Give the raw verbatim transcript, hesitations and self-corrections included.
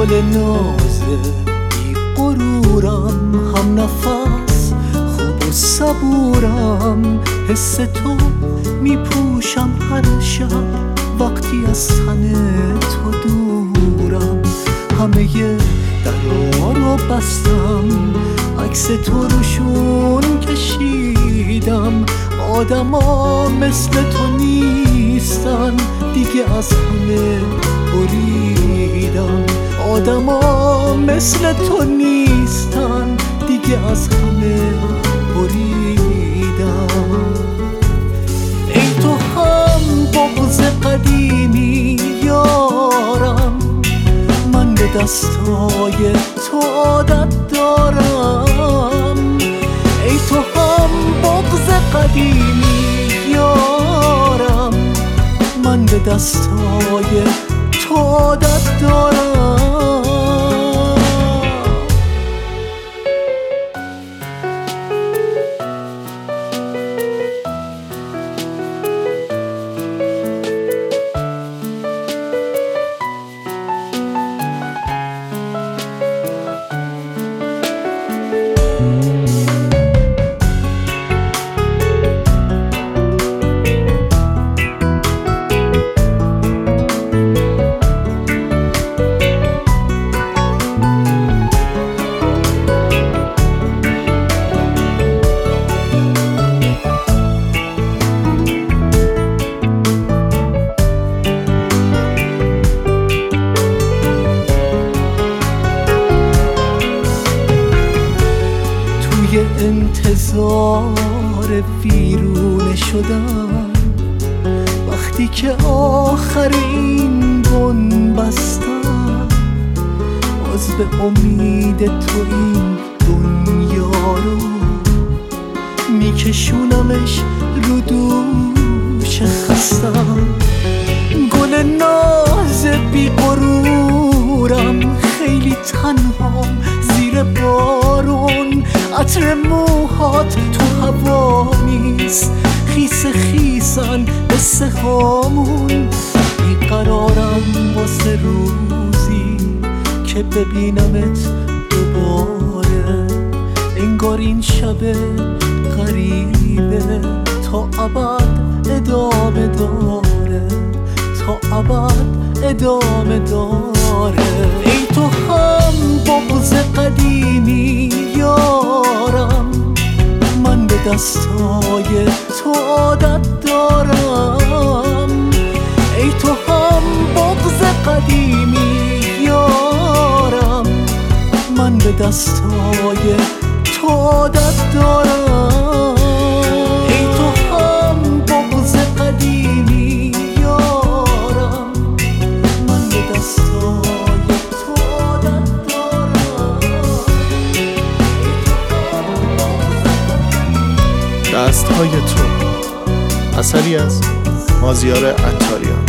گل نازه بی غرورم، هم نفس خوب و صبورم، حس تو میپوشم هر شب وقتی از تن تو دورم. همه درا رو بستم، عکس تو روشون کشیدم، آدما مثل تو نیستن دیگه از همه بریدم. آدما مثل تو نیستن دیگه از همه بریدم. ای تو هم بغض قدیمی یارم، من به دستای تو عادت دارم. ای تو هم بغض قدیمی یارم، من به دستای تو عادت دارم. انتظار ویرونه شدن وقتی که آخرین بن بستن، باز به امید تو این دنیا رو میکشونمش رو دوش خستم. گل ناز بی غرورم، خیلی تنهام زیر بارون، عطر موهات تو هوا نیست، خیس خیسن قصه هامون. بیقرارم واسه روزی که ببینمت دوباره، انگار این شب غریبه تا ابد ادامه داره، تا ابد ادامه داره. ای تو هم بغض قدیمی یارم، من به دستای تو عادت دارم. ای تو هم بغض قدیمی یارم، من به دستای تو عادت دارم. ای تو هم بغض قدیمی یارم، من به دستای تو عادت دارم. دستهای تو، اثری از مازیار عطاریان.